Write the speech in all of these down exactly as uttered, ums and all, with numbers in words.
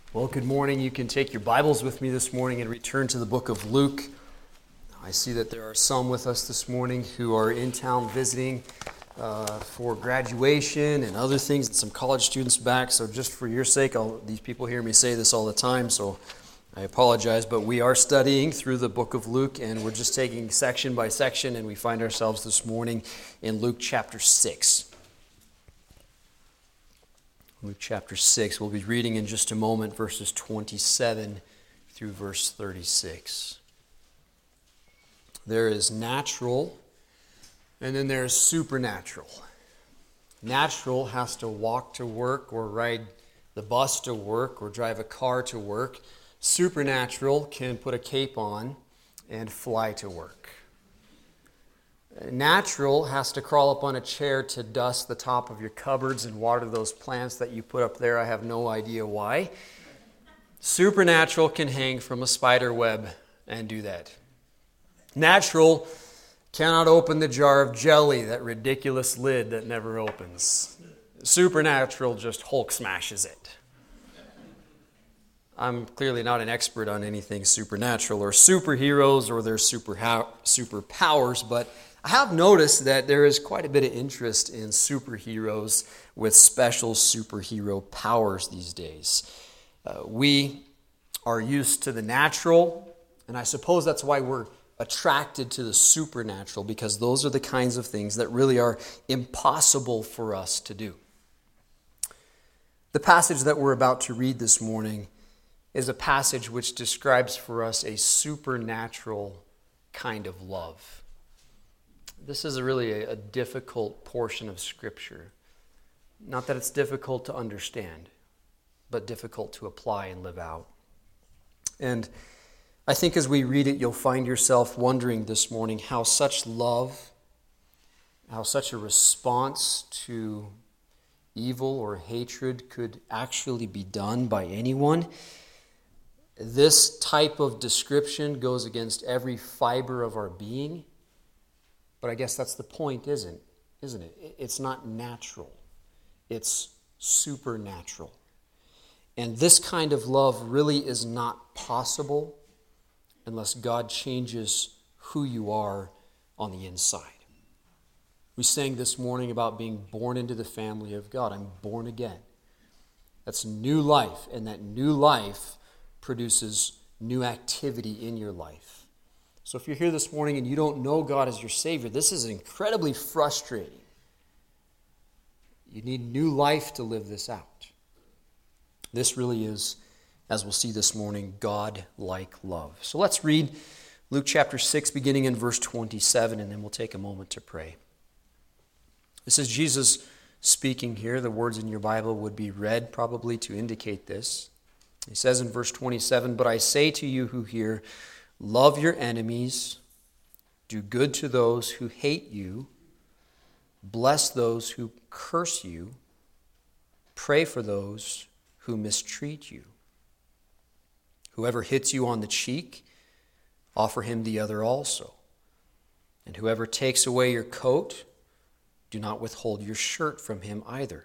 Well, good morning. You can take your Bibles with me this morning and return to the book of Luke. I see that there are some with us this morning who are in town visiting uh, for graduation and other things, and some college students back. So just for your sake, I'll, these people hear me say this all the time, so I apologize. But we are studying through the book of Luke, and we're just taking section by section, and we find ourselves this morning in Luke chapter six. Luke chapter six. We'll be reading in just a moment verses twenty-seven through verse thirty-six. There is natural, and then there's supernatural. Natural has to walk to work or ride the bus to work or drive a car to work. Supernatural can put a cape on and fly to work. Natural has to crawl up on a chair to dust the top of your cupboards and water those plants that you put up there. I have no idea why. Supernatural can hang from a spider web and do that. Natural cannot open the jar of jelly, that ridiculous lid that never opens. Supernatural just Hulk smashes it. I'm clearly not an expert on anything supernatural or superheroes or their super superpowers, but I have noticed that there is quite a bit of interest in superheroes with special superhero powers these days. Uh, we are used to the natural, and I suppose that's why we're attracted to the supernatural, because those are the kinds of things that really are impossible for us to do. The passage that we're about to read this morning is a passage which describes for us a supernatural kind of love. This is a really a, a difficult portion of Scripture. Not that it's difficult to understand, but difficult to apply and live out. And I think as we read it, you'll find yourself wondering this morning how such love, how such a response to evil or hatred could actually be done by anyone. This type of description goes against every fiber of our being. But I guess that's the point, isn't, isn't it? It's not natural. It's supernatural. And this kind of love really is not possible unless God changes who you are on the inside. We sang this morning about being born into the family of God. I'm born again. That's new life, and that new life produces new activity in your life. So if you're here this morning and you don't know God as your Savior, this is incredibly frustrating. You need new life to live this out. This really is, as we'll see this morning, God-like love. So let's read Luke chapter six, beginning in verse twenty-seven, and then we'll take a moment to pray. This is Jesus speaking here. The words in your Bible would be read probably to indicate this. He says in verse twenty-seven, "But I say to you who hear, love your enemies, do good to those who hate you, bless those who curse you, pray for those who mistreat you. Whoever hits you on the cheek, offer him the other also. And whoever takes away your coat, do not withhold your shirt from him either.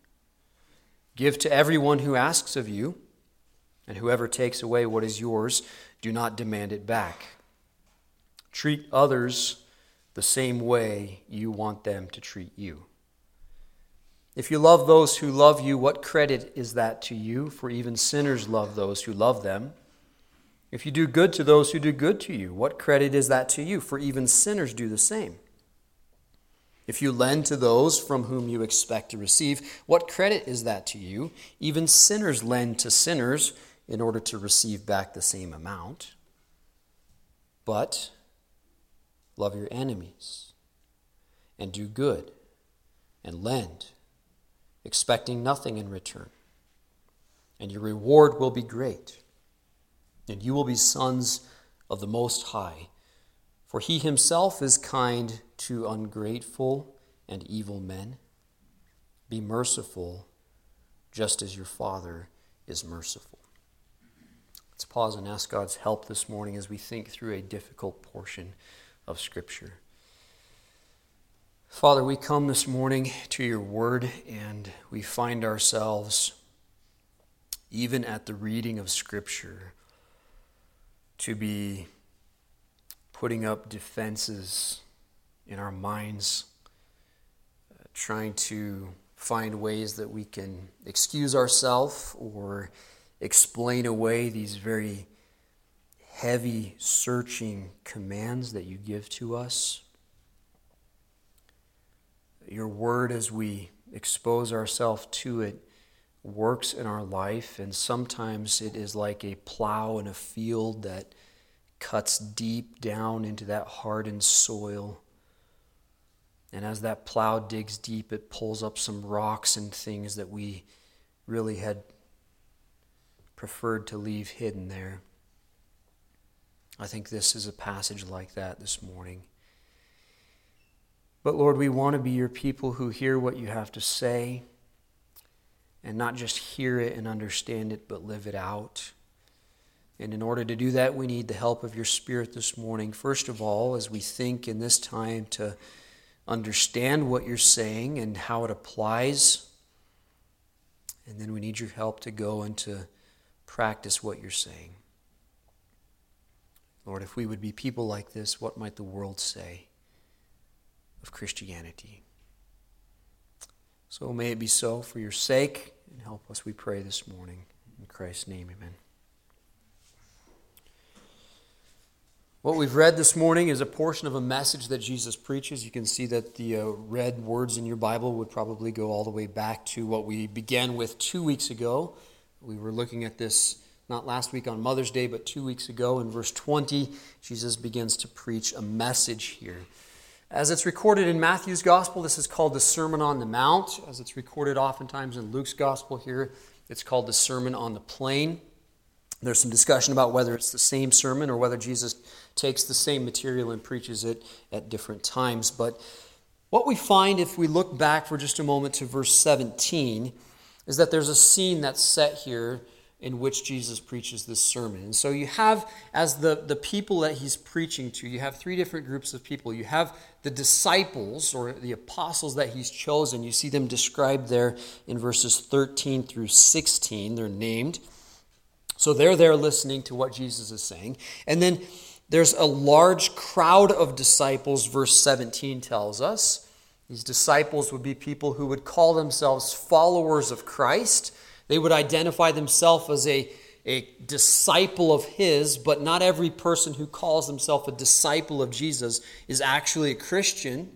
Give to everyone who asks of you, and whoever takes away what is yours, do not demand it back. Treat others the same way you want them to treat you. If you love those who love you, what credit is that to you? For even sinners love those who love them. If you do good to those who do good to you, what credit is that to you? For even sinners do the same. If you lend to those from whom you expect to receive, what credit is that to you? Even sinners lend to sinners in order to receive back the same amount. But love your enemies, and do good, and lend, expecting nothing in return. And your reward will be great, and you will be sons of the Most High. For he himself is kind to ungrateful and evil men. Be merciful, just as your Father is merciful." Let's pause and ask God's help this morning as we think through a difficult portion of Scripture. Father, we come this morning to your word, and we find ourselves even at the reading of Scripture, to be putting up defenses in our minds, uh, trying to find ways that we can excuse ourselves or explain away these very heavy, searching commands that you give to us. Your word, as we expose ourselves to it, works in our life, and sometimes it is like a plow in a field that cuts deep down into that hardened soil. And as that plow digs deep, it pulls up some rocks and things that we really had preferred to leave hidden there. I think this is a passage like that this morning. But Lord, we want to be your people who hear what you have to say, and not just hear it and understand it, but live it out. And in order to do that, we need the help of your Spirit this morning. First of all, as we think in this time to understand what you're saying and how it applies. And then we need your help to go and to practice what you're saying. Lord, if we would be people like this, what might the world say of Christianity? So may it be so for your sake, and help us, we pray this morning. In Christ's name, amen. What we've read this morning is a portion of a message that Jesus preaches. You can see that the uh, red words in your Bible would probably go all the way back to what we began with two weeks ago. We were looking at this not last week on Mother's Day, but two weeks ago. In verse twenty, Jesus begins to preach a message here. As it's recorded in Matthew's Gospel, this is called the Sermon on the Mount. As it's recorded oftentimes in Luke's Gospel here, it's called the Sermon on the Plain. There's some discussion about whether it's the same sermon or whether Jesus takes the same material and preaches it at different times. But what we find if we look back for just a moment to verse seventeen is that there's a scene that's set here in which Jesus preaches this sermon. And so you have, as the, the people that he's preaching to, you have three different groups of people. You have the disciples, or the apostles that he's chosen. You see them described there in verses thirteen through sixteen. They're named. So they're there listening to what Jesus is saying. And then there's a large crowd of disciples, verse seventeen tells us. These disciples would be people who would call themselves followers of Christ. They would identify themselves as a, a disciple of his, but not every person who calls himself a disciple of Jesus is actually a Christian.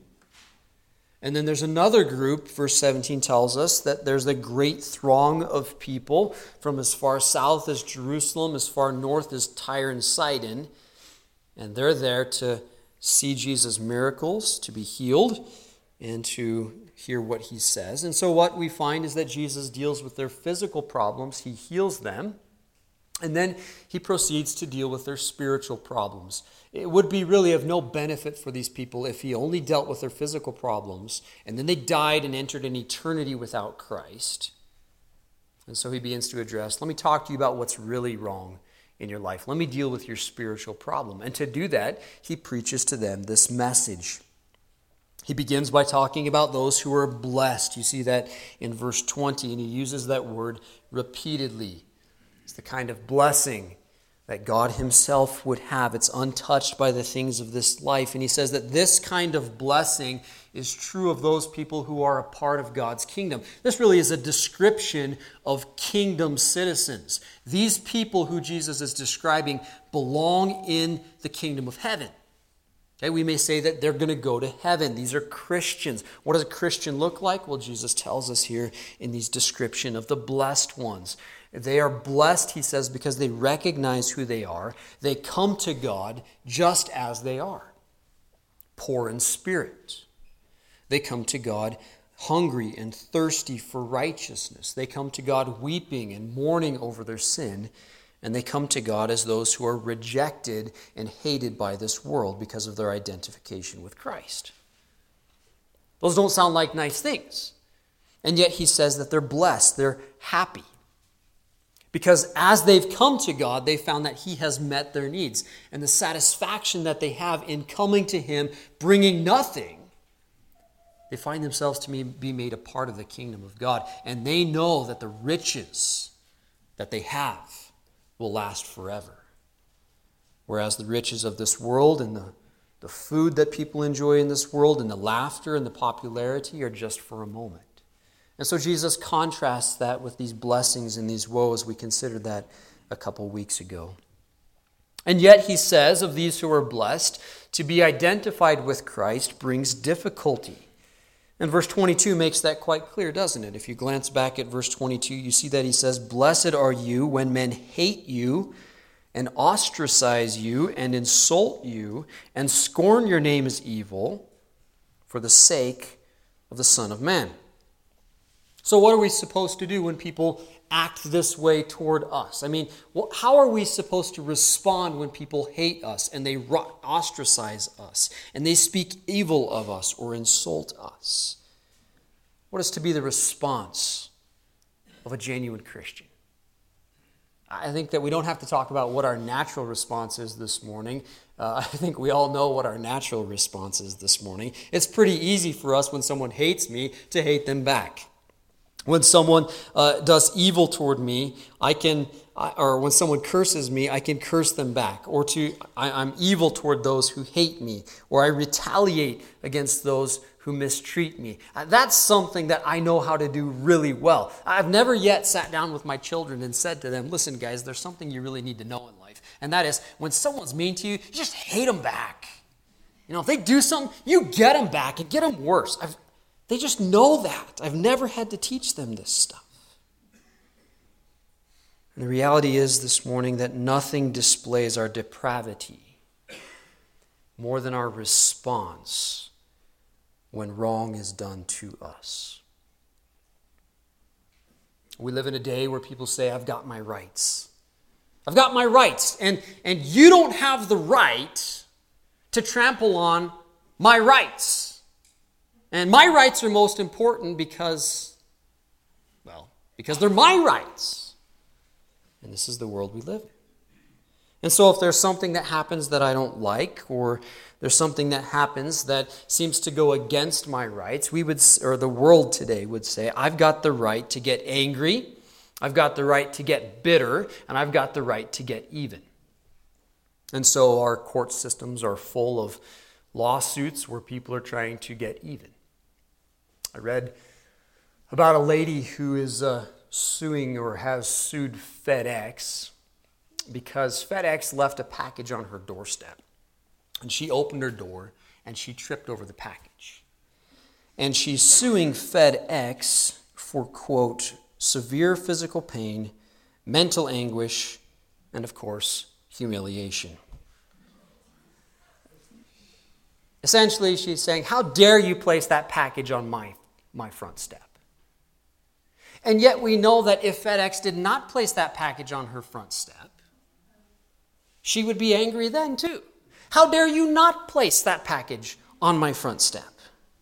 And then there's another group, verse seventeen tells us, that there's a great throng of people from as far south as Jerusalem, as far north as Tyre and Sidon. And they're there to see Jesus' miracles, to be healed, and to hear what he says. And so what we find is that Jesus deals with their physical problems. He heals them. And then he proceeds to deal with their spiritual problems. It would be really of no benefit for these people if he only dealt with their physical problems, and then they died and entered an eternity without Christ. And so he begins to address, let me talk to you about what's really wrong in your life. Let me deal with your spiritual problem. And to do that, he preaches to them this message. He begins by talking about those who are blessed. You see that in verse twenty, and he uses that word repeatedly. It's the kind of blessing that God himself would have. It's untouched by the things of this life. And he says that this kind of blessing is true of those people who are a part of God's kingdom. This really is a description of kingdom citizens. These people who Jesus is describing belong in the kingdom of heaven. Okay, we may say that they're going to go to heaven. These are Christians. What does a Christian look like? Well, Jesus tells us here in these description of the blessed ones. They are blessed, he says, because they recognize who they are. They come to God just as they are, poor in spirit. They come to God hungry and thirsty for righteousness. They come to God weeping and mourning over their sin. And they come to God as those who are rejected and hated by this world because of their identification with Christ. Those don't sound like nice things. And yet he says that they're blessed, they're happy. Because as they've come to God, they found that he has met their needs. And the satisfaction that they have in coming to him, bringing nothing, they find themselves to be made a part of the kingdom of God. And they know that the riches that they have will last forever. Whereas the riches of this world and the, the food that people enjoy in this world and the laughter and the popularity are just for a moment. And so Jesus contrasts that with these blessings and these woes. We considered that a couple weeks ago. And yet he says of these who are blessed, to be identified with Christ brings difficulty. And verse twenty-two makes that quite clear, doesn't it? If you glance back at verse twenty-two, you see that he says, "Blessed are you when men hate you and ostracize you and insult you and scorn your name as evil for the sake of the Son of Man." So what are we supposed to do when people act this way toward us? I mean, well, how are we supposed to respond when people hate us and they ostracize us and they speak evil of us or insult us? What is to be the response of a genuine Christian? I think that we don't have to talk about what our natural response is this morning. Uh, I think we all know what our natural response is this morning. It's pretty easy for us when someone hates me to hate them back. When someone uh, does evil toward me, I can, or when someone curses me, I can curse them back. Or to, I, I'm evil toward those who hate me, or I retaliate against those who mistreat me. Uh, that's something that I know how to do really well. I've never yet sat down with my children and said to them, "Listen, guys, there's something you really need to know in life, and that is when someone's mean to you, you just hate them back. You know, if they do something, you get them back and get them worse." I've, They just know that. I've never had to teach them this stuff. And the reality is this morning that nothing displays our depravity more than our response when wrong is done to us. We live in a day where people say, "I've got my rights. I've got my rights, and, and you don't have the right to trample on my rights. And my rights are most important because, well, because they're my rights." And this is the world we live in. And so if there's something that happens that I don't like, or there's something that happens that seems to go against my rights, we would, or the world today would say, I've got the right to get angry, I've got the right to get bitter, and I've got the right to get even. And so our court systems are full of lawsuits where people are trying to get even. I read about a lady who is uh, suing or has sued FedEx because FedEx left a package on her doorstep. And she opened her door and she tripped over the package. And she's suing FedEx for, quote, severe physical pain, mental anguish, and of course, humiliation. Essentially, she's saying, "How dare you place that package on my, my front step?" And yet we know that if FedEx did not place that package on her front step, she would be angry then too. "How dare you not place that package on my front step?"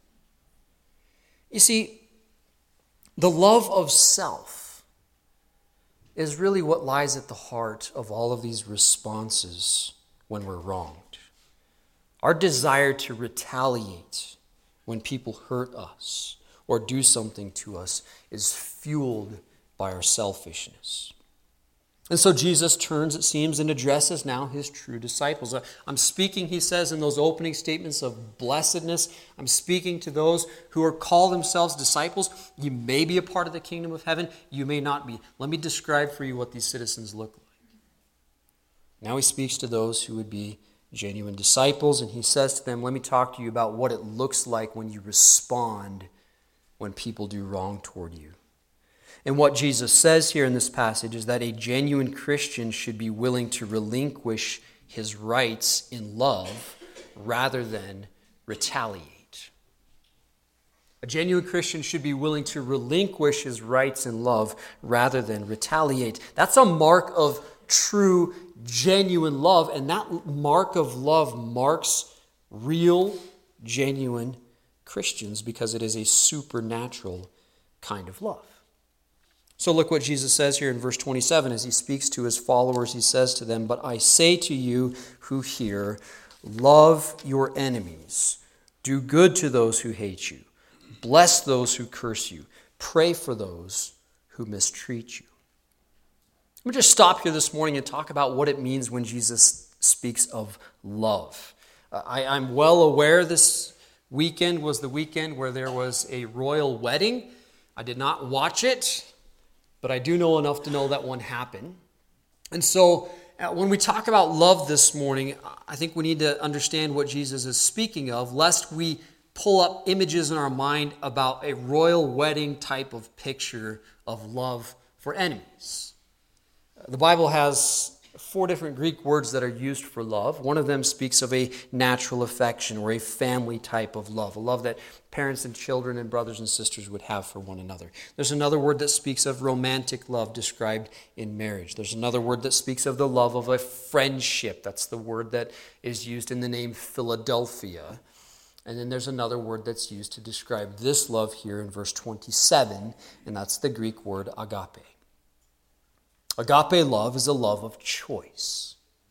You see, the love of self is really what lies at the heart of all of these responses when we're wronged. Our desire to retaliate when people hurt us or do something to us is fueled by our selfishness. And so Jesus turns, it seems, and addresses now his true disciples. I'm speaking, he says, in those opening statements of blessedness. I'm speaking to those who are call themselves disciples. You may be a part of the kingdom of heaven. You may not be. Let me describe for you what these citizens look like. Now he speaks to those who would be genuine disciples, and he says to them, let me talk to you about what it looks like when you respond when people do wrong toward you. And what Jesus says here in this passage is that a genuine Christian should be willing to relinquish his rights in love rather than retaliate. A genuine Christian should be willing to relinquish his rights in love rather than retaliate. That's a mark of true, genuine love, and that mark of love marks real, genuine Christians because it is a supernatural kind of love. So look what Jesus says here in verse twenty-seven as he speaks to his followers. He says to them, "But I say to you who hear, love your enemies, do good to those who hate you, bless those who curse you, pray for those who mistreat you." Let me just stop here this morning and talk about what it means when Jesus speaks of love. Uh, I, I'm well aware this weekend was the weekend where there was a royal wedding. I did not watch it, but I do know enough to know that one happened. And so uh, when we talk about love this morning, I think we need to understand what Jesus is speaking of, lest we pull up images in our mind about a royal wedding type of picture of love for enemies. The Bible has four different Greek words that are used for love. One of them speaks of a natural affection or a family type of love, a love that parents and children and brothers and sisters would have for one another. There's another word that speaks of romantic love described in marriage. There's another word that speaks of the love of a friendship. That's the word that is used in the name Philadelphia. And then there's another word that's used to describe this love here in verse twenty-seven, and that's the Greek word agape. Agape love is a love of choice.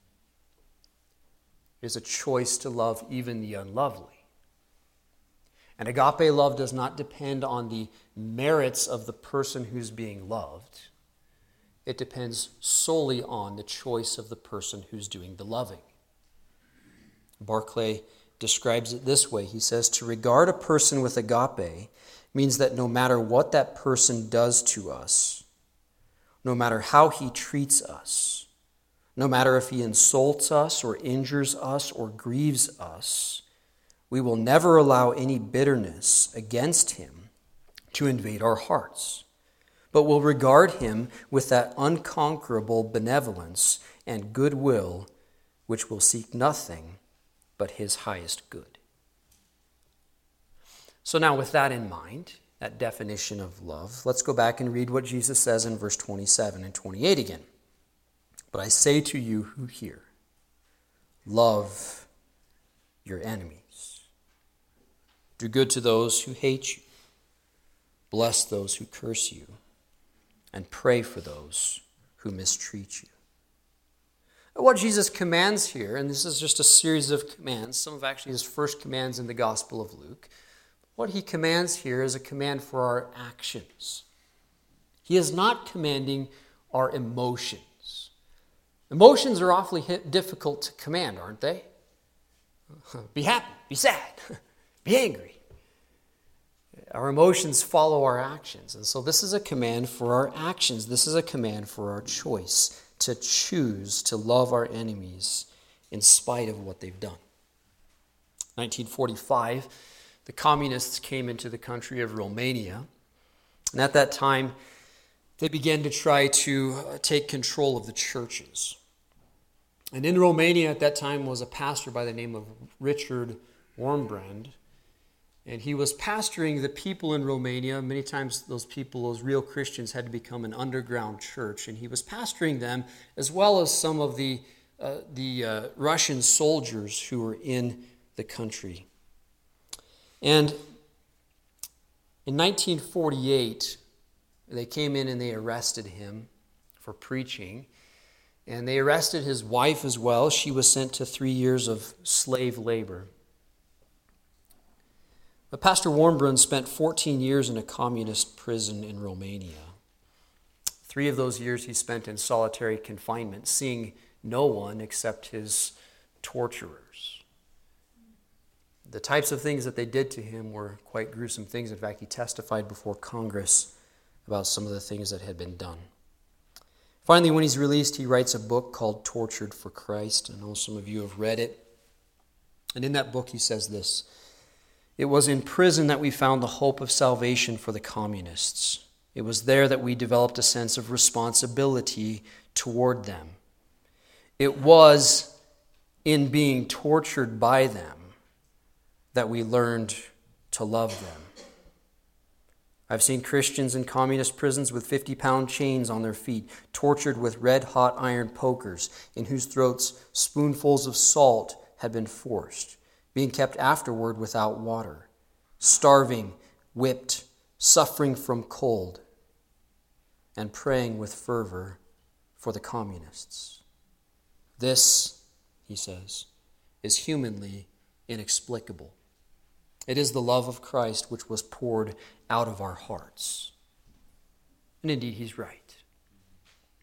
It is a choice to love even the unlovely. And agape love does not depend on the merits of the person who's being loved. It depends solely on the choice of the person who's doing the loving. Barclay describes it this way. He says, to regard a person with agape means that no matter what that person does to us, no matter how he treats us, no matter if he insults us or injures us or grieves us, we will never allow any bitterness against him to invade our hearts, but will regard him with that unconquerable benevolence and goodwill which will seek nothing but his highest good. So now with that in mind, that definition of love, let's go back and read what Jesus says in verse twenty-seven and twenty-eight again. But I say to you who hear, love your enemies. Do good to those who hate you. Bless those who curse you. And pray for those who mistreat you. What Jesus commands here, and this is just a series of commands, some of actually his first commands in the Gospel of Luke. What he commands here is a command for our actions. He is not commanding our emotions. Emotions are awfully difficult to command, aren't they? Be happy, be sad, be angry. Our emotions follow our actions. And so this is a command for our actions. This is a command for our choice to choose to love our enemies in spite of what they've done. nineteen forty-five, the communists came into the country of Romania. And at that time, they began to try to take control of the churches. And in Romania at that time was a pastor by the name of Richard Wurmbrand. And he was pastoring the people in Romania. Many times those people, those real Christians, had to become an underground church. And he was pastoring them as well as some of the, uh, the uh, Russian soldiers who were in the country. And in nineteen forty-eight, they came in and they arrested him for preaching. And they arrested his wife as well. She was sent to three years of slave labor. But Pastor Wurmbrand spent fourteen years in a communist prison in Romania. Three of those years he spent in solitary confinement, seeing no one except his torturers. The types of things that they did to him were quite gruesome things. In fact, he testified before Congress about some of the things that had been done. Finally, when he's released, he writes a book called Tortured for Christ. I know some of you have read it. And in that book he says this: it was in prison that we found the hope of salvation for the communists. It was there that we developed a sense of responsibility toward them. It was in being tortured by them that we learned to love them. I've seen Christians in communist prisons with fifty-pound chains on their feet, tortured with red-hot iron pokers, in whose throats spoonfuls of salt had been forced, being kept afterward without water, starving, whipped, suffering from cold, and praying with fervor for the communists. This, he says, is humanly inexplicable. It is the love of Christ which was poured out of our hearts. And indeed, he's right.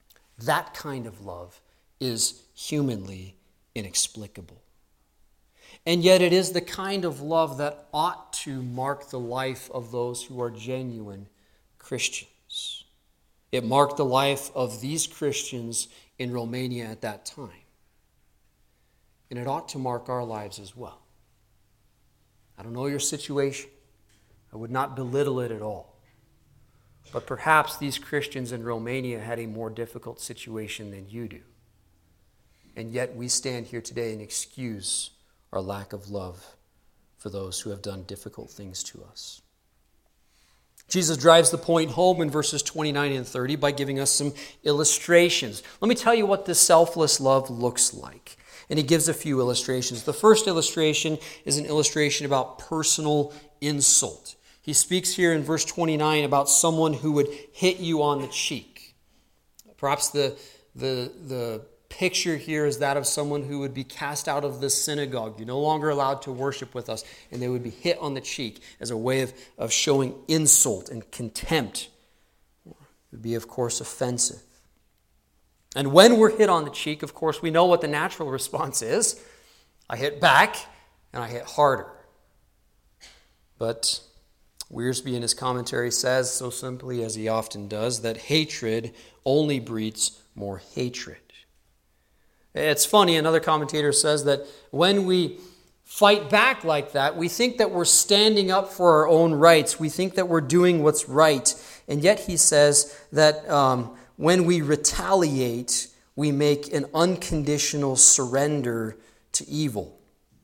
That kind of love is humanly inexplicable. And yet it is the kind of love that ought to mark the life of those who are genuine Christians. It marked the life of these Christians in Romania at that time. And it ought to mark our lives as well. I don't know your situation. I would not belittle it at all. But perhaps these Christians in Romania had a more difficult situation than you do. And yet we stand here today and excuse our lack of love for those who have done difficult things to us. Jesus drives the point home in verses twenty-nine and thirty by giving us some illustrations. Let me tell you what this selfless love looks like. And he gives a few illustrations. The first illustration is an illustration about personal insult. He speaks here in verse twenty-nine about someone who would hit you on the cheek. Perhaps the, the, the picture here is that of someone who would be cast out of the synagogue. You're no longer allowed to worship with us. And they would be hit on the cheek as a way of, of showing insult and contempt. It would be, of course, offensive. And when we're hit on the cheek, of course, we know what the natural response is. I hit back and I hit harder. But Wiersbe in his commentary says, so simply as he often does, that hatred only breeds more hatred. It's funny, another commentator says that when we fight back like that, we think that we're standing up for our own rights. We think that we're doing what's right. And yet he says that um, when we retaliate, we make an unconditional surrender to evil.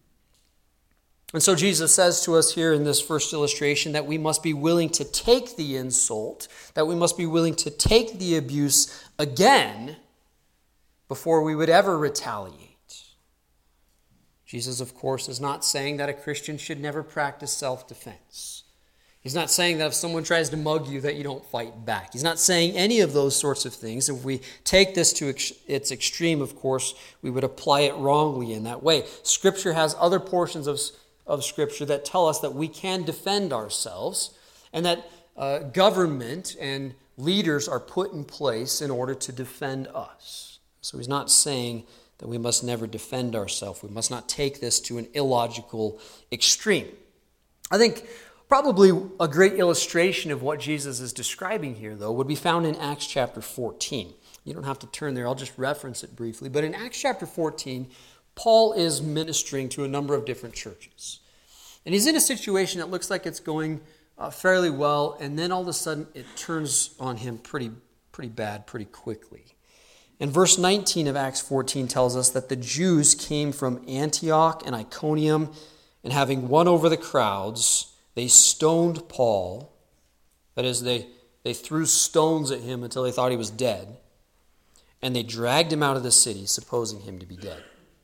And so Jesus says to us here in this first illustration that we must be willing to take the insult, that we must be willing to take the abuse again before we would ever retaliate. Jesus, of course, is not saying that a Christian should never practice self-defense. He's not saying that if someone tries to mug you that you don't fight back. He's not saying any of those sorts of things. If we take this to ex- its extreme, of course, we would apply it wrongly in that way. Scripture has other portions of, of Scripture that tell us that we can defend ourselves and that uh, government and leaders are put in place in order to defend us. So he's not saying that we must never defend ourselves. We must not take this to an illogical extreme. I think probably a great illustration of what Jesus is describing here, though, would be found in Acts chapter fourteen. You don't have to turn there. I'll just reference it briefly. But in Acts chapter fourteen, Paul is ministering to a number of different churches. And he's in a situation that looks like it's going uh, fairly well, and then all of a sudden it turns on him pretty, pretty bad pretty quickly. And verse nineteen of Acts fourteen tells us that the Jews came from Antioch and Iconium, and having won over the crowds, they stoned Paul. That is, they, they threw stones at him until they thought he was dead. And they dragged him out of the city, supposing him to be dead.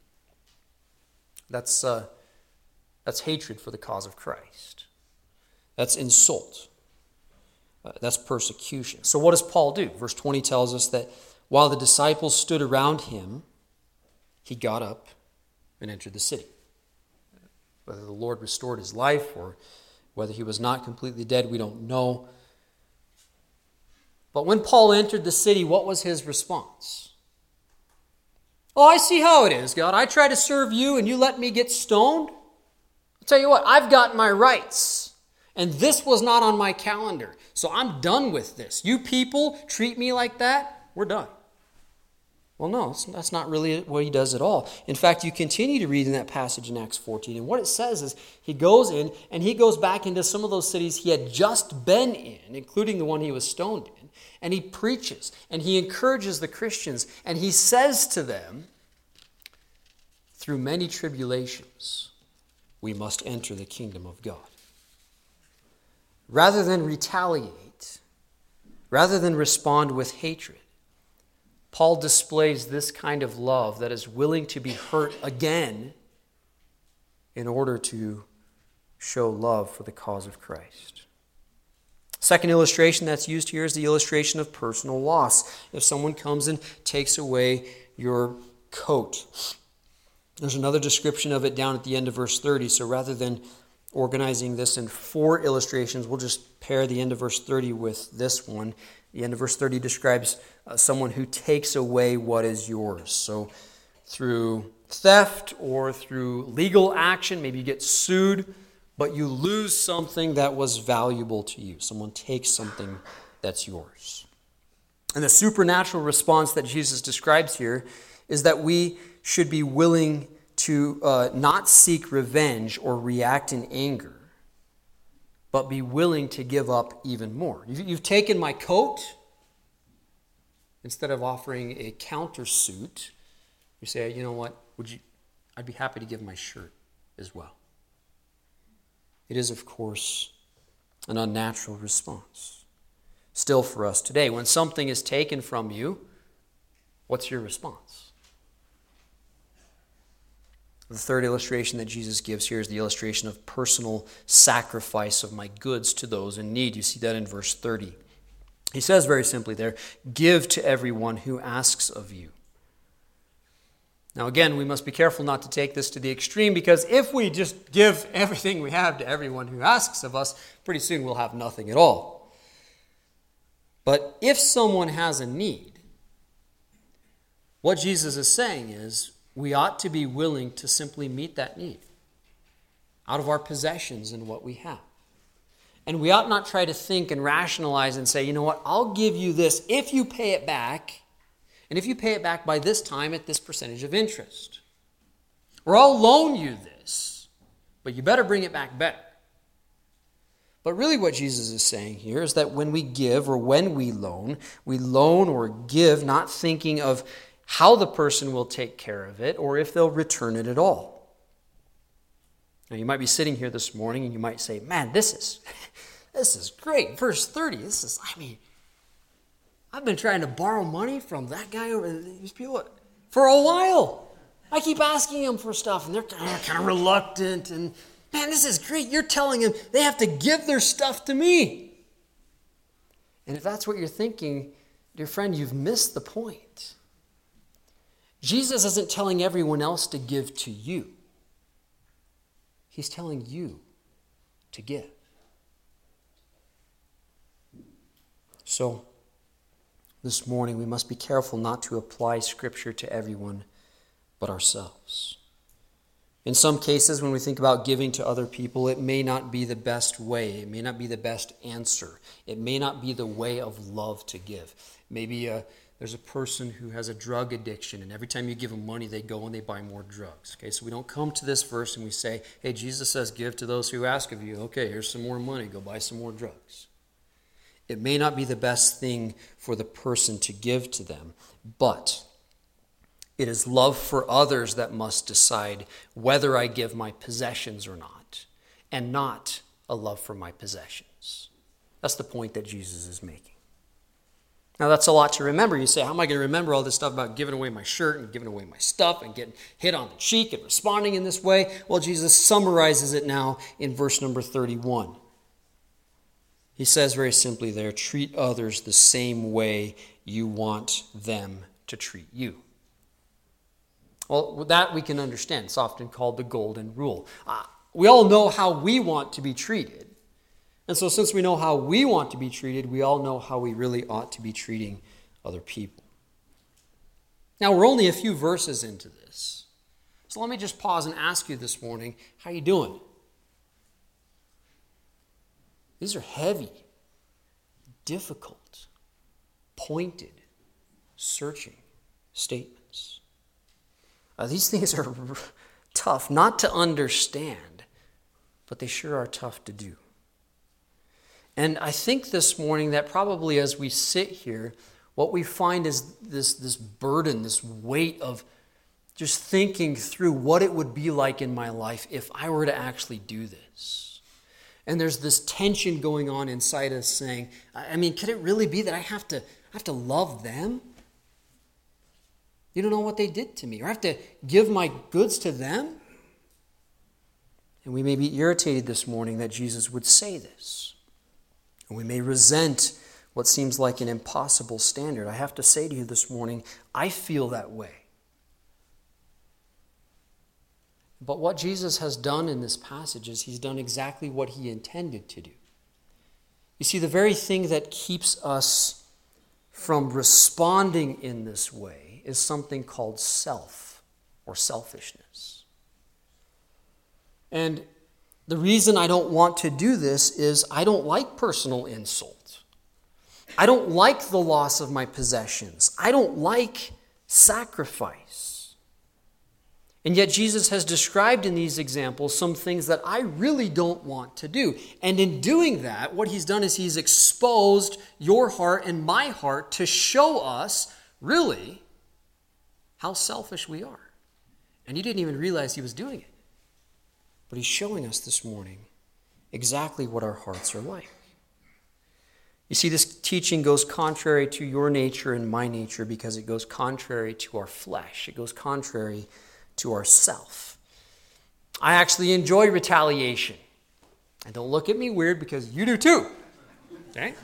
That's, uh, that's hatred for the cause of Christ. That's insult. Uh, that's persecution. So what does Paul do? Verse twenty tells us that while the disciples stood around him, he got up and entered the city. Whether the Lord restored his life or whether he was not completely dead, we don't know. But when Paul entered the city, what was his response? Oh, I see how it is, God. I try to serve you and you let me get stoned. I'll tell you what, I've got my rights. And this was not on my calendar. So I'm done with this. You people treat me like that, we're done. Well, no, that's not really what he does at all. In fact, you continue to read in that passage in Acts fourteen, and what it says is he goes in and he goes back into some of those cities he had just been in, including the one he was stoned in, and he preaches, and he encourages the Christians, and he says to them, through many tribulations, we must enter the kingdom of God. Rather than retaliate, rather than respond with hatred, Paul displays this kind of love that is willing to be hurt again in order to show love for the cause of Christ. Second illustration that's used here is the illustration of personal loss. If someone comes and takes away your coat. There's another description of it down at the end of verse thirty, so rather than organizing this in four illustrations, we'll just pair the end of verse thirty with this one. The end of verse thirty describes uh, someone who takes away what is yours. So through theft or through legal action, maybe you get sued, but you lose something that was valuable to you. Someone takes something that's yours. And the supernatural response that Jesus describes here is that we should be willing to uh, not seek revenge or react in anger, but be willing to give up even more. You've, you've taken my coat. Instead of offering a countersuit, you say, you know what, would you? I'd be happy to give my shirt as well. It is, of course, an unnatural response. Still for us today, when something is taken from you, what's your response? The third illustration that Jesus gives here is the illustration of personal sacrifice of my goods to those in need. You see that in verse thirty. He says very simply there, give to everyone who asks of you. Now again, we must be careful not to take this to the extreme, because if we just give everything we have to everyone who asks of us, pretty soon we'll have nothing at all. But if someone has a need, what Jesus is saying is, we ought to be willing to simply meet that need out of our possessions and what we have. And we ought not try to think and rationalize and say, you know what, I'll give you this if you pay it back, and if you pay it back by this time at this percentage of interest. Or I'll loan you this, but you better bring it back better. But really what Jesus is saying here is that when we give or when we loan, we loan or give not thinking of how the person will take care of it or if they'll return it at all. Now you might be sitting here this morning and you might say, man, this is this is great. Verse thirty, this is, I mean, I've been trying to borrow money from that guy over these people for a while. I keep asking them for stuff and they're kind of, kind of reluctant and man, this is great. You're telling them they have to give their stuff to me. And if that's what you're thinking, dear friend, you've missed the point. Jesus isn't telling everyone else to give to you. He's telling you to give. So, this morning we must be careful not to apply Scripture to everyone but ourselves. In some cases, when we think about giving to other people, it may not be the best way. It may not be the best answer. It may not be the way of love to give. Maybe a There's a person who has a drug addiction, and every time you give them money, they go and they buy more drugs. Okay, so we don't come to this verse and we say, hey, Jesus says, give to those who ask of you. Okay, here's some more money. Go buy some more drugs. It may not be the best thing for the person to give to them, but it is love for others that must decide whether I give my possessions or not, and not a love for my possessions. That's the point that Jesus is making. Now, that's a lot to remember. You say, how am I going to remember all this stuff about giving away my shirt and giving away my stuff and getting hit on the cheek and responding in this way? Well, Jesus summarizes it now in verse number thirty-one. He says very simply there, treat others the same way you want them to treat you. Well, that we can understand. It's often called the golden rule. Uh, we all know how we want to be treated. And so since we know how we want to be treated, we all know how we really ought to be treating other people. Now, we're only a few verses into this. So let me just pause and ask you this morning, how you doing? These are heavy, difficult, pointed, searching statements. Uh, these things are tough, not to understand, but they sure are tough to do. And I think this morning that probably as we sit here, what we find is this, this burden, this weight of just thinking through what it would be like in my life if I were to actually do this. And there's this tension going on inside us saying, I mean, could it really be that I have to, I have to love them? You don't know what they did to me. Or I have to give my goods to them? And we may be irritated this morning that Jesus would say this. And we may resent what seems like an impossible standard. I have to say to you this morning, I feel that way. But what Jesus has done in this passage is he's done exactly what he intended to do. You see, the very thing that keeps us from responding in this way is something called self or selfishness. And the reason I don't want to do this is I don't like personal insult. I don't like the loss of my possessions. I don't like sacrifice. And yet Jesus has described in these examples some things that I really don't want to do. And in doing that, what he's done is he's exposed your heart and my heart to show us, really, how selfish we are. And he didn't even realize he was doing it. But he's showing us this morning exactly what our hearts are like. You see, this teaching goes contrary to your nature and my nature because it goes contrary to our flesh. It goes contrary to ourself. I actually enjoy retaliation. And don't look at me weird because you do too. Okay?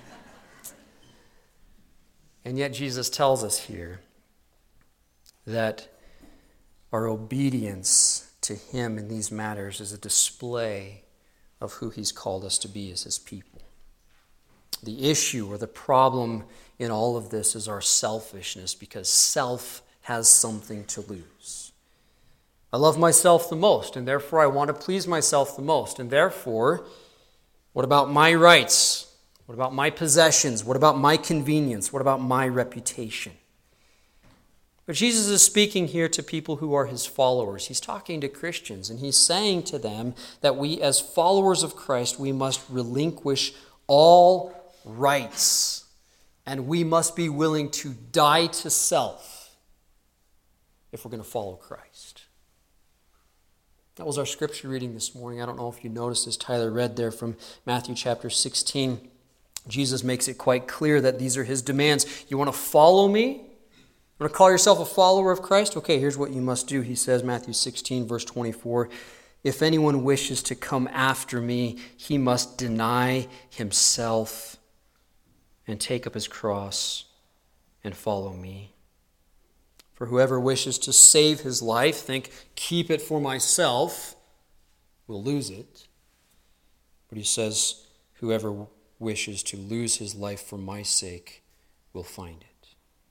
And yet Jesus tells us here that our obedience to him in these matters is a display of who he's called us to be as his people. The issue or the problem in all of this is our selfishness because self has something to lose. I love myself the most, and therefore I want to please myself the most. And therefore, what about my rights? What about my possessions? What about my convenience? What about my reputation? But Jesus is speaking here to people who are his followers. He's talking to Christians, and he's saying to them that we, as followers of Christ, we must relinquish all rights, and we must be willing to die to self if we're going to follow Christ. That was our scripture reading this morning. I don't know if you noticed, as Tyler read there from Matthew chapter sixteen. Jesus makes it quite clear that these are his demands. You want to follow me? You want to call yourself a follower of Christ? Okay, here's what you must do. He says, Matthew sixteen, verse twenty-four, if anyone wishes to come after me, he must deny himself and take up his cross and follow me. For whoever wishes to save his life, think, keep it for myself, will lose it. But he says, whoever wishes to lose his life for my sake will find it.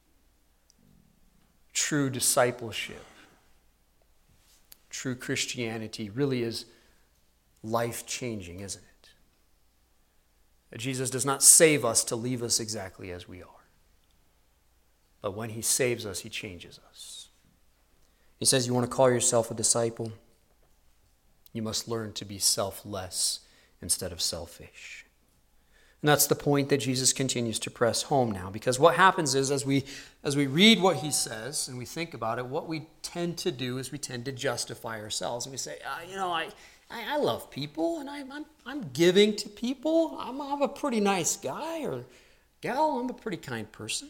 True discipleship, true Christianity really is life-changing, isn't it? Jesus does not save us to leave us exactly as we are. But when he saves us, he changes us. He says, you want to call yourself a disciple? You must learn to be selfless instead of selfish. And that's the point that Jesus continues to press home now. Because what happens is, as we as we read what he says and we think about it, what we tend to do is we tend to justify ourselves. And we say, uh, you know, I, I, I love people, and I'm, I'm, I'm giving to people. I'm, I'm a pretty nice guy or gal. I'm a pretty kind person.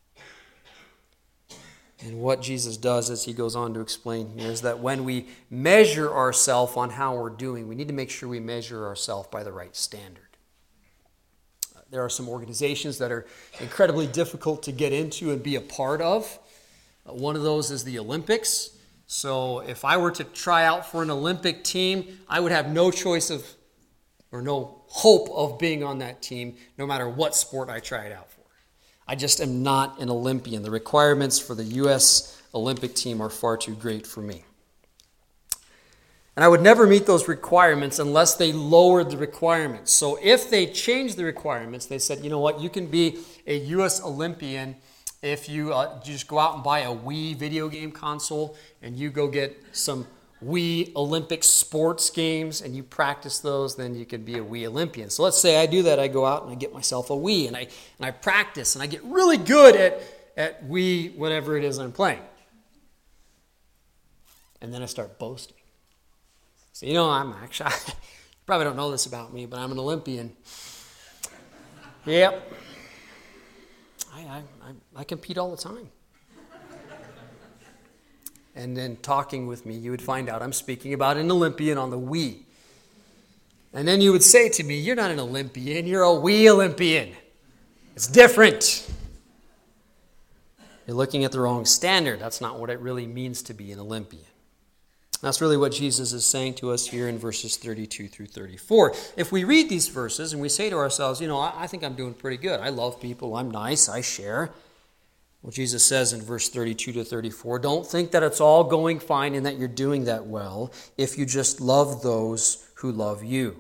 And what Jesus does, as he goes on to explain here, is that when we measure ourselves on how we're doing, we need to make sure we measure ourselves by the right standard. There are some organizations that are incredibly difficult to get into and be a part of. One of those is the Olympics. So if I were to try out for an Olympic team, I would have no choice of, or no hope of being on that team, no matter what sport I try it out for. I just am not an Olympian. The requirements for the U S Olympic team are far too great for me. And I would never meet those requirements unless they lowered the requirements. So if they changed the requirements, they said, you know what, you can be a U S Olympian if you uh, just go out and buy a Wii video game console and you go get some Wii Olympic sports games and you practice those, then you can be a Wii Olympian. So let's say I do that. I go out and I get myself a Wii and I and I practice and I get really good at, at Wii, whatever it is I'm playing. And then I start boasting. So, you know, I'm actually, you probably don't know this about me, but I'm an Olympian. Yep. I, I, I, I compete all the time. And then talking with me, you would find out I'm speaking about an Olympian on the Wii. And then you would say to me, you're not an Olympian, you're a Wii Olympian. It's different. You're looking at the wrong standard. That's not what it really means to be an Olympian. That's really what Jesus is saying to us here in verses thirty-two through thirty-four. If we read these verses and we say to ourselves, you know, I, I think I'm doing pretty good. I love people. I'm nice. I share. Well, Jesus says in verse thirty-two to thirty-four, don't think that it's all going fine and that you're doing that well if you just love those who love you.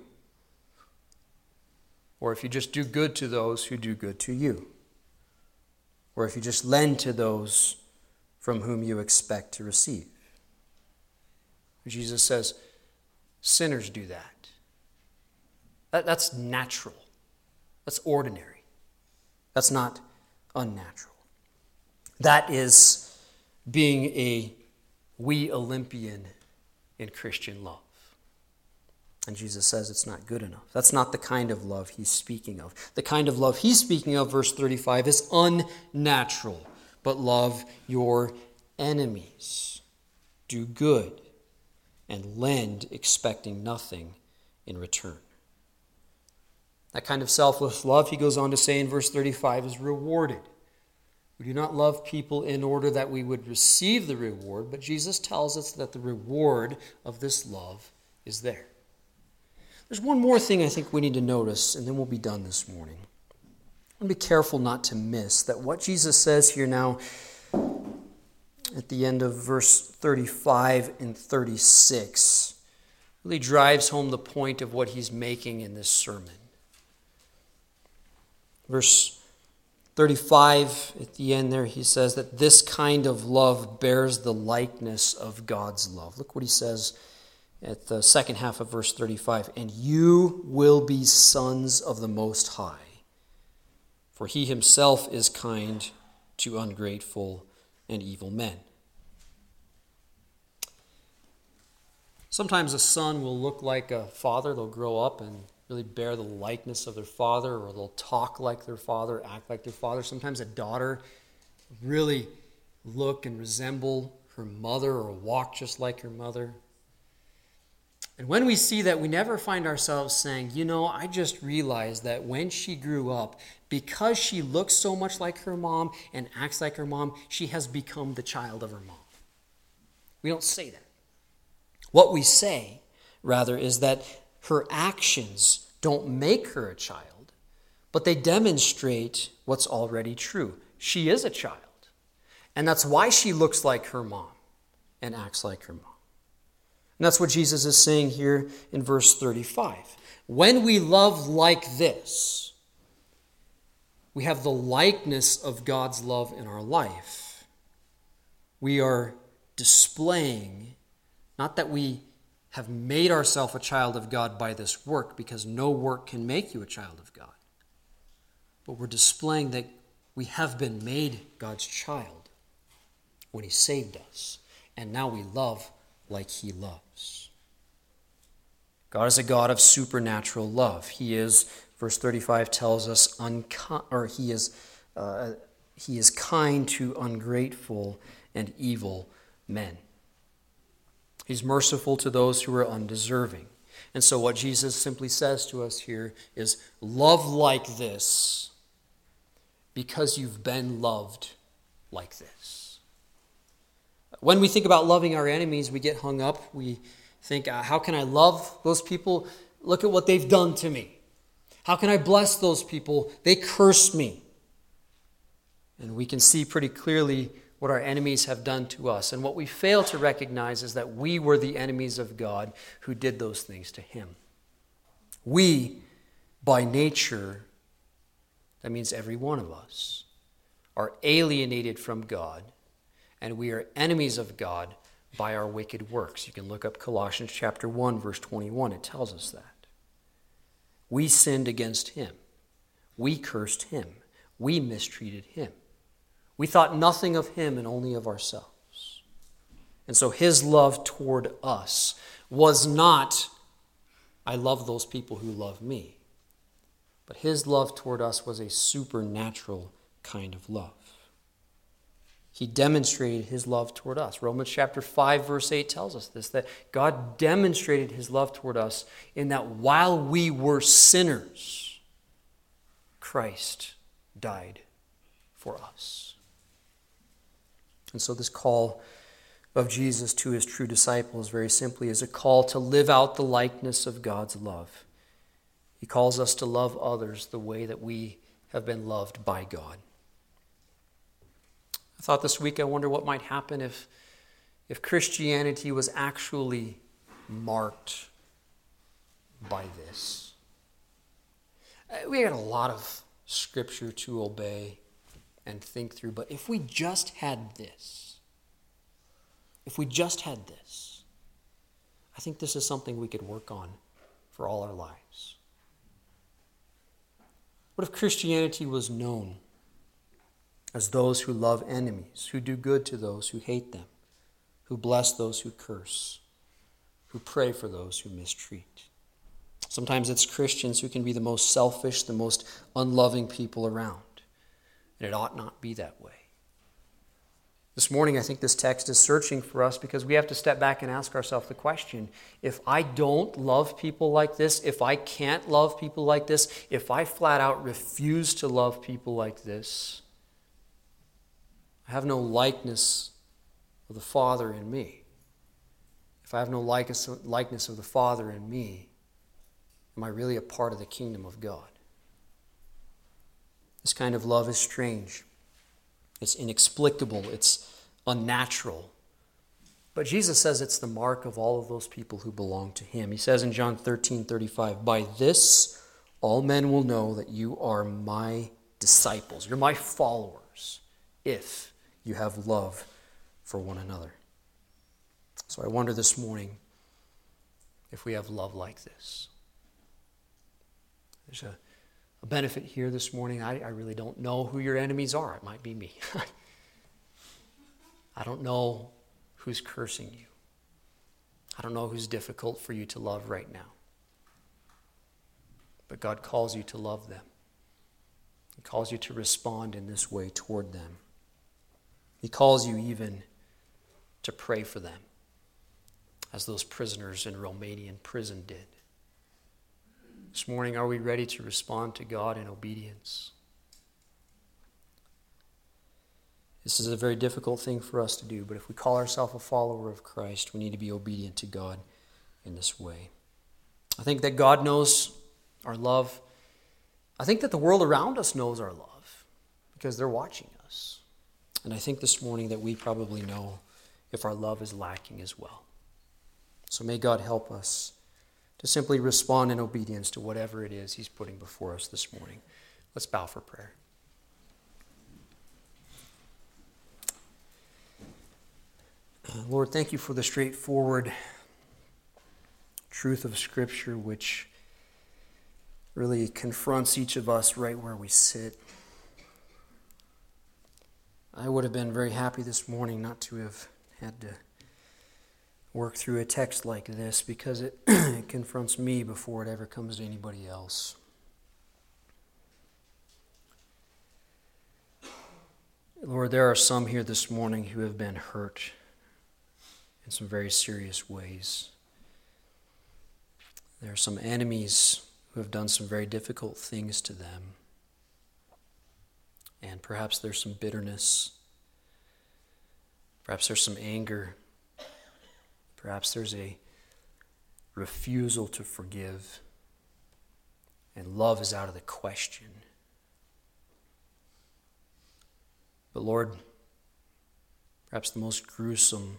Or if you just do good to those who do good to you. Or if you just lend to those from whom you expect to receive. Jesus says, sinners do that. that. That's natural. That's ordinary. That's not unnatural. That is being a wee Olympian in Christian love. And Jesus says it's not good enough. That's not the kind of love he's speaking of. The kind of love he's speaking of, verse thirty-five, is unnatural. But love your enemies. Do good and lend, expecting nothing in return. That kind of selfless love, he goes on to say in verse thirty-five, is rewarded. We do not love people in order that we would receive the reward, but Jesus tells us that the reward of this love is there. There's one more thing I think we need to notice, and then we'll be done this morning. I want to be careful not to miss that what Jesus says here now at the end of verse thirty-five and thirty-six really drives home the point of what he's making in this sermon. Verse thirty-five, at the end there, he says that this kind of love bears the likeness of God's love. Look what he says at the second half of verse thirty-five. And you will be sons of the Most High, for he himself is kind to ungrateful and evil men. Sometimes a son will look like a father. They'll grow up and really bear the likeness of their father, or they'll talk like their father, act like their father. Sometimes a daughter really look and resemble her mother or walk just like her mother. And when we see that, we never find ourselves saying, you know, I just realized that when she grew up, because she looks so much like her mom and acts like her mom, she has become the child of her mom. We don't say that. What we say, rather, is that her actions don't make her a child, but they demonstrate what's already true. She is a child. And that's why she looks like her mom and acts like her mom. And that's what Jesus is saying here in verse thirty-five. When we love like this, we have the likeness of God's love in our life. We are displaying, not that we have made ourselves a child of God by this work, because no work can make you a child of God. But we're displaying that we have been made God's child when he saved us. And now we love like he loves. God is a God of supernatural love. He is, verse thirty-five tells us, unki- or he is, uh, he is kind to ungrateful and evil men. He's merciful to those who are undeserving. And so what Jesus simply says to us here is, love like this because you've been loved like this. When we think about loving our enemies, we get hung up. We think, uh, how can I love those people? Look at what they've done to me. How can I bless those people? They curse me. And we can see pretty clearly what our enemies have done to us. And what we fail to recognize is that we were the enemies of God who did those things to him. We, by nature, that means every one of us, are alienated from God, and we are enemies of God by our wicked works. You can look up Colossians chapter one, verse twenty-one. It tells us that. We sinned against him. We cursed him. We mistreated him. We thought nothing of him and only of ourselves. And so his love toward us was not, I love those people who love me. But his love toward us was a supernatural kind of love. He demonstrated his love toward us. Romans chapter five, verse eight tells us this, that God demonstrated his love toward us in that while we were sinners, Christ died for us. And so this call of Jesus to his true disciples very simply is a call to live out the likeness of God's love. He calls us to love others the way that we have been loved by God. I thought this week, I wonder what might happen if, if Christianity was actually marked by this. We got a lot of scripture to obey and think through, but if we just had this, if we just had this, I think this is something we could work on for all our lives. What if Christianity was known as those who love enemies, who do good to those who hate them, who bless those who curse, who pray for those who mistreat? Sometimes it's Christians who can be the most selfish, the most unloving people around. And it ought not be that way. This morning, I think this text is searching for us because we have to step back and ask ourselves the question, if I don't love people like this, if I can't love people like this, if I flat out refuse to love people like this, I have no likeness of the Father in me. If I have no likeness likeness of the Father in me, am I really a part of the kingdom of God? This kind of love is strange. It's inexplicable. It's unnatural. But Jesus says it's the mark of all of those people who belong to him. He says in John thirteen thirty-five, "By this all men will know that you are my disciples. You're my followers, if you have love for one another." So I wonder this morning if we have love like this. There's a A benefit here this morning. I, I really don't know who your enemies are. It might be me. I don't know who's cursing you. I don't know who's difficult for you to love right now. But God calls you to love them. He calls you to respond in this way toward them. He calls you even to pray for them, as those prisoners in Romanian prison did. This morning, are we ready to respond to God in obedience? This is a very difficult thing for us to do, but if we call ourselves a follower of Christ, we need to be obedient to God in this way. I think that God knows our love. I think that the world around us knows our love because they're watching us. And I think this morning that we probably know if our love is lacking as well. So may God help us to simply respond in obedience to whatever it is he's putting before us this morning. Let's bow for prayer. Lord, thank you for the straightforward truth of Scripture, which really confronts each of us right where we sit. I would have been very happy this morning not to have had to work through a text like this because it, it confronts me before it ever comes to anybody else. Lord, there are some here this morning who have been hurt in some very serious ways. There are some enemies who have done some very difficult things to them. And perhaps there's some bitterness. Perhaps there's some anger. Perhaps there's a refusal to forgive, and love is out of the question. But Lord, perhaps the most gruesome,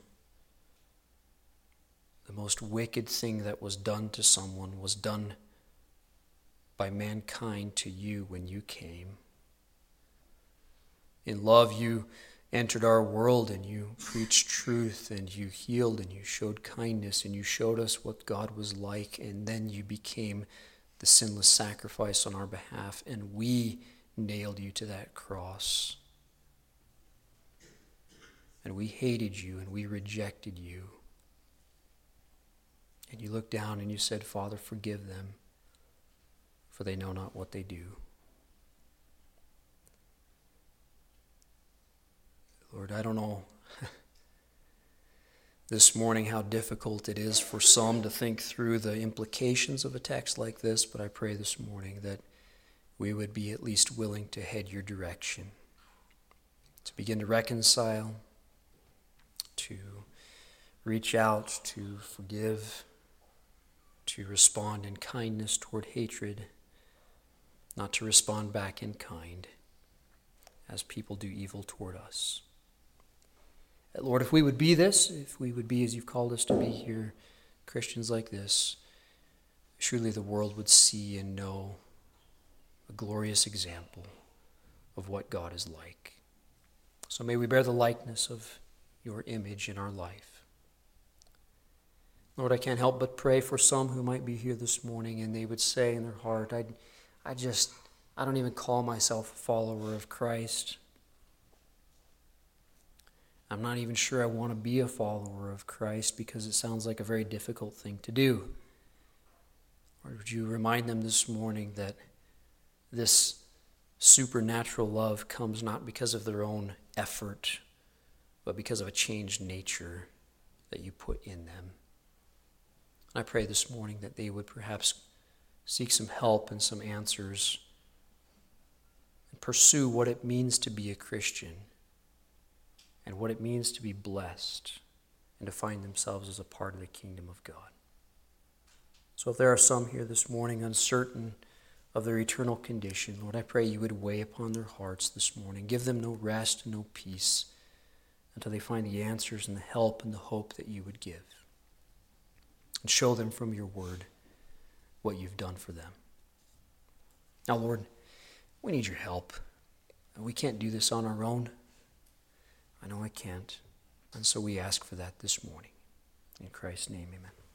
the most wicked thing that was done to someone was done by mankind to you when you came. In love, you entered our world and you preached truth and you healed and you showed kindness and you showed us what God was like, and then you became the sinless sacrifice on our behalf, and we nailed you to that cross. And we hated you and we rejected you. And you looked down and you said, "Father, forgive them, for they know not what they do." Lord, I don't know this morning how difficult it is for some to think through the implications of a text like this, but I pray this morning that we would be at least willing to head your direction, to begin to reconcile, to reach out, to forgive, to respond in kindness toward hatred, not to respond back in kind as people do evil toward us. That, Lord, if we would be this, if we would be as you've called us to be here, Christians like this, surely the world would see and know a glorious example of what God is like. So may we bear the likeness of your image in our life. Lord, I can't help but pray for some who might be here this morning and they would say in their heart, I, I just, I don't even call myself a follower of Christ. I'm not even sure I want to be a follower of Christ because it sounds like a very difficult thing to do. Lord, would you remind them this morning that this supernatural love comes not because of their own effort, but because of a changed nature that you put in them. I pray this morning that they would perhaps seek some help and some answers and pursue what it means to be a Christian and what it means to be blessed and to find themselves as a part of the kingdom of God. So if there are some here this morning uncertain of their eternal condition, Lord, I pray you would weigh upon their hearts this morning. Give them no rest and no peace until they find the answers and the help and the hope that you would give. And show them from your word what you've done for them. Now, Lord, we need your help. We can't do this on our own. I know I can't. And so we ask for that this morning. In Christ's name, amen.